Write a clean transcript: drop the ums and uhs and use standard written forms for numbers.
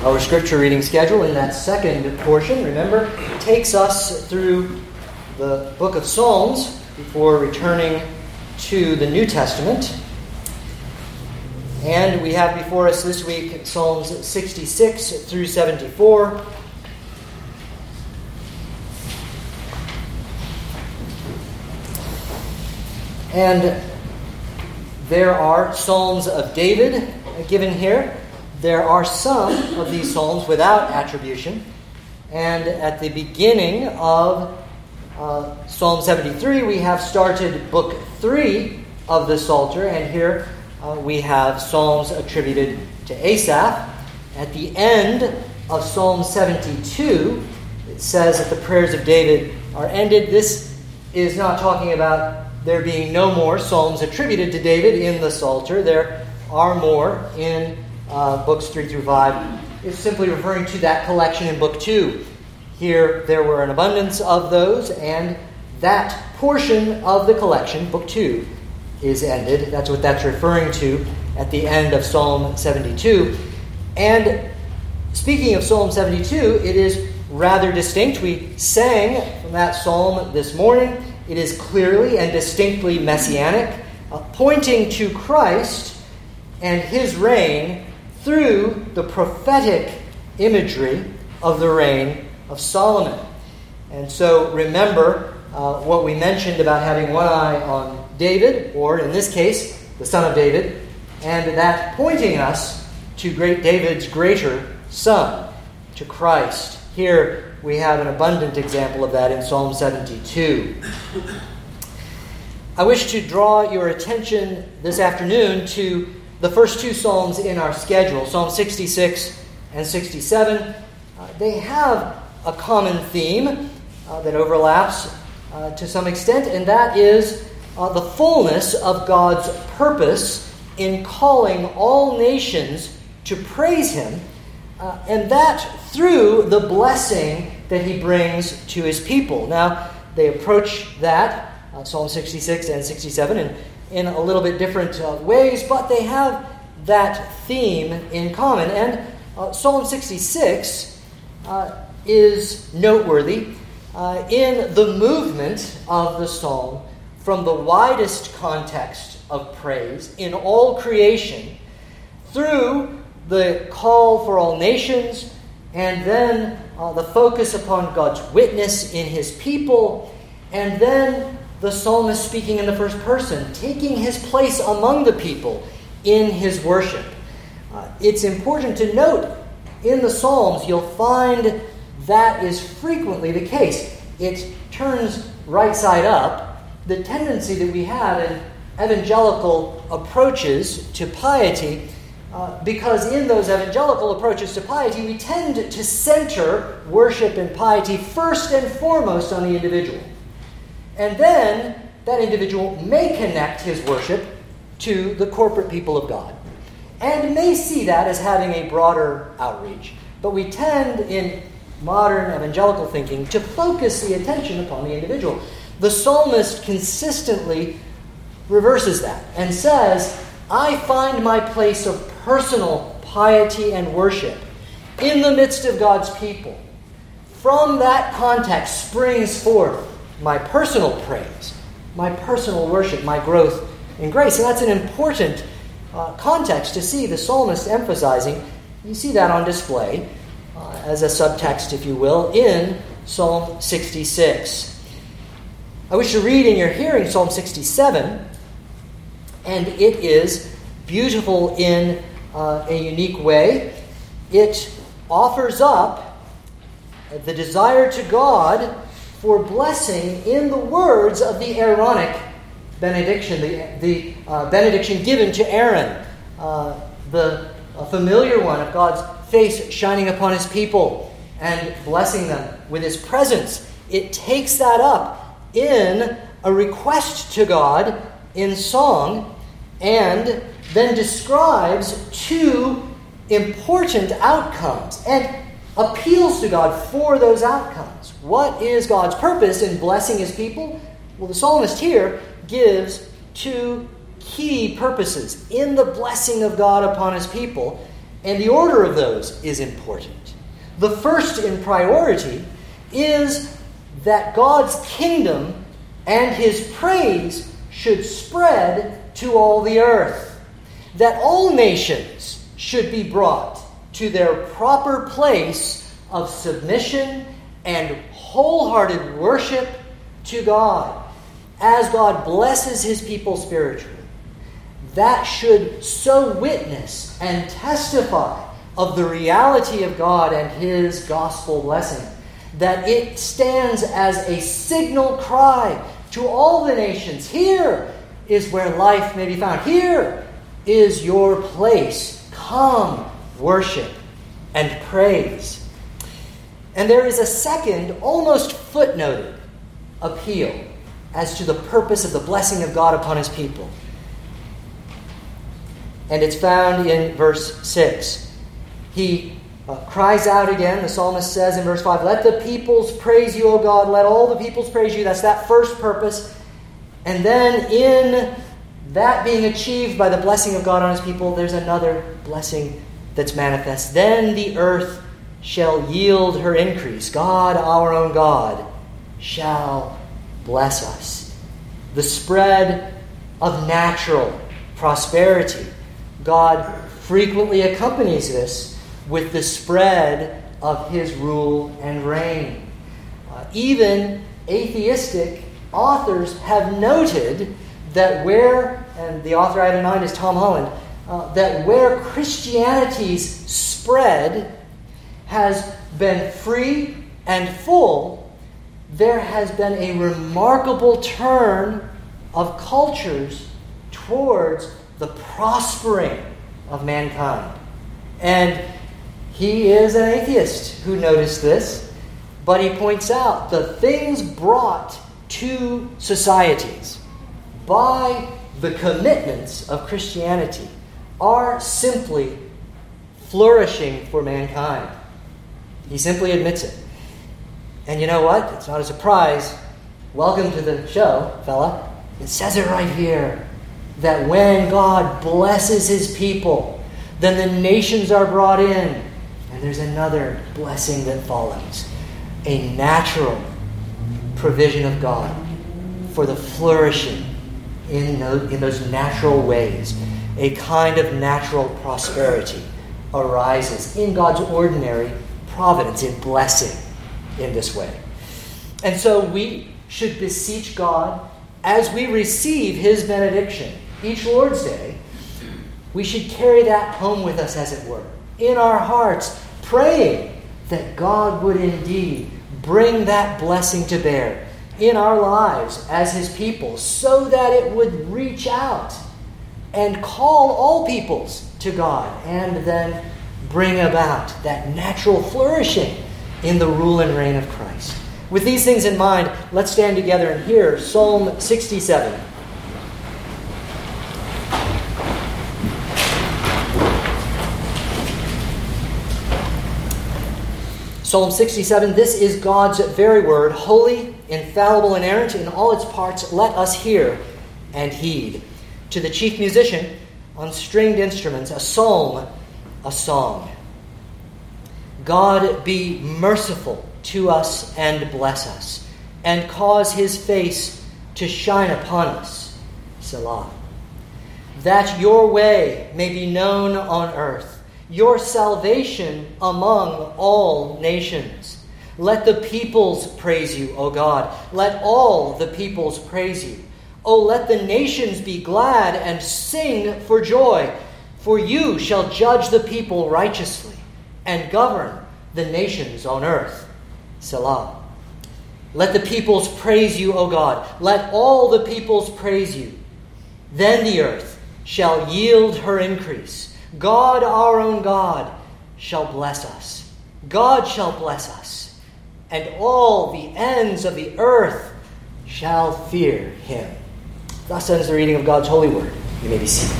Our scripture reading schedule in that second portion, remember, takes us through the book of Psalms before returning to the New Testament. And we have before us this week Psalms 66 through 74. And there are Psalms of David given here. There are some of these psalms without attribution. And at the beginning of Psalm 73, we have started Book 3 of the Psalter. And here we have psalms attributed to Asaph. At the end of Psalm 72, it says that the prayers of David are ended. This is not talking about there being no more psalms attributed to David in the Psalter. There are more in books 3 through 5. It's simply referring to that collection in Book 2. Here there were an abundance of those, and that portion of the collection, Book 2, is ended. That's what that's referring to at the end of Psalm 72. And speaking of Psalm 72, it is rather distinct. We sang from that psalm this morning. It is clearly and distinctly messianic, pointing to Christ and his reign through the prophetic imagery of the reign of Solomon. And so remember what we mentioned about having one eye on David, or in this case, the son of David, and that pointing us to great David's greater son, to Christ. Here we have an abundant example of that in Psalm 72. I wish to draw your attention this afternoon to the first two psalms in our schedule, Psalm 66 and 67. They have a common theme that overlaps to some extent, and that is the fullness of God's purpose in calling all nations to praise him, and that through the blessing that he brings to his people. Now, they approach that, Psalm 66 and 67, in a little bit different ways, but they have that theme in common. And Psalm 66 is noteworthy in the movement of the psalm from the widest context of praise in all creation through the call for all nations, and then the focus upon God's witness in his people, and then the psalmist speaking in the first person, taking his place among the people in his worship. It's important to note in the Psalms you'll find that is frequently the case. It turns right side up the tendency that we have in evangelical approaches to piety, because in those evangelical approaches to piety, we tend to center worship and piety first and foremost on the individual. And then that individual may connect his worship to the corporate people of God, and may see that as having a broader outreach. But we tend, in modern evangelical thinking, to focus the attention upon the individual. The psalmist consistently reverses that and says, I find my place of personal piety and worship in the midst of God's people. From that context springs forth my personal praise, my personal worship, my growth in grace. And that's an important context to see the psalmist emphasizing. You see that on display as a subtext, if you will, in Psalm 66. I wish to read in your hearing Psalm 67, and it is beautiful in a unique way. It offers up the desire to God for blessing in the words of the Aaronic benediction, the benediction given to Aaron, the familiar one of God's face shining upon his people and blessing them with his presence. It takes that up in a request to God in song, and then describes two important outcomes and appeals to God for those outcomes. What is God's purpose in blessing his people? Well, the psalmist here gives two key purposes in the blessing of God upon his people. And the order of those is important. The first in priority is that God's kingdom and his praise should spread to all the earth. That all nations should be brought to their proper place of submission and wholehearted worship to God as God blesses his people spiritually. That should so witness and testify of the reality of God and his gospel blessing that it stands as a signal cry to all the nations. Here is where life may be found. Here is your place. Come, worship and praise. And there is a second, almost footnoted, appeal as to the purpose of the blessing of God upon his people. And it's found in verse 6. He cries out again. The psalmist says in verse 5, "Let the peoples praise you, O God. Let all the peoples praise you." That's that first purpose. And then in that being achieved by the blessing of God on his people, there's another blessing that's manifest. "Then the earth shall yield her increase. God, our own God, shall bless us." The spread of natural prosperity. God frequently accompanies this with the spread of his rule and reign. Even atheistic authors have noted that where, and the author I have in mind is Tom Holland, that where Christianity's spread has been free and full, there has been a remarkable turn of cultures towards the prospering of mankind. And he is an atheist who noticed this, but he points out the things brought to societies by the commitments of Christianity are simply flourishing for mankind. He simply admits it. And you know what? It's not a surprise. Welcome to the show, fella. It says it right here, that when God blesses his people, then the nations are brought in. And there's another blessing that follows. A natural provision of God for the flourishing in those natural ways. A kind of natural prosperity arises in God's ordinary providence, in blessing in this way. And so we should beseech God as we receive his benediction each Lord's Day. We should carry that home with us, as it were, in our hearts, praying that God would indeed bring that blessing to bear in our lives as his people, so that it would reach out and call all peoples to God, and then bring about that natural flourishing in the rule and reign of Christ. With these things in mind, let's stand together and hear Psalm 67. Psalm 67, this is God's very word, holy, infallible, inerrant in all its parts. Let us hear and heed. To the chief musician on stringed instruments, a psalm, a song. God be merciful to us and bless us, and cause his face to shine upon us. Selah. That your way may be known on earth, your salvation among all nations. Let the peoples praise you, O God. Let all the peoples praise you. O let the nations be glad and sing for joy, for you shall judge the people righteously and govern the nations on earth. Selah. Let the peoples praise you, O God. Let all the peoples praise you. Then the earth shall yield her increase. God, our own God, shall bless us. God shall bless us, and all the ends of the earth shall fear him. Thus ends the reading of God's holy word. You may be seated.